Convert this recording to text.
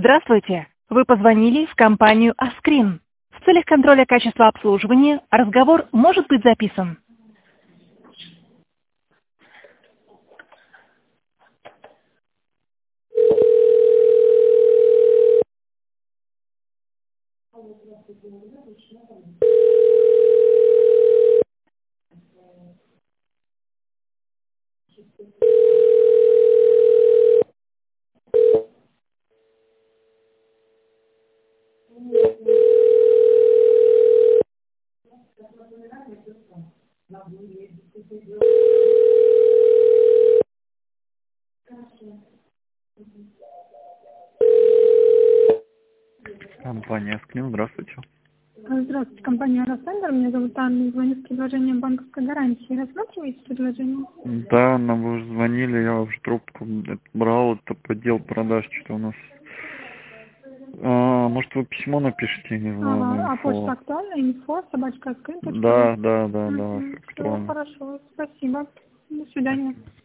Здравствуйте! Вы позвонили в компанию Askrin. В целях контроля качества обслуживания разговор может быть записан. Компания Askrin, здравствуйте. Здравствуйте, компания Росендер. Меня зовут Анна. Звоню с предложением банковской гарантии. Рассматриваете предложение? Да, нам вы уже звонили, я уже трубку брал, это отдел продаж, что у нас. Может, вы письмо напишите, не знаю, на Ага. А почта инфо. актуальна? Инфо, собачка Askrin.ru. Да, Все актуально. хорошо. Спасибо. До свидания.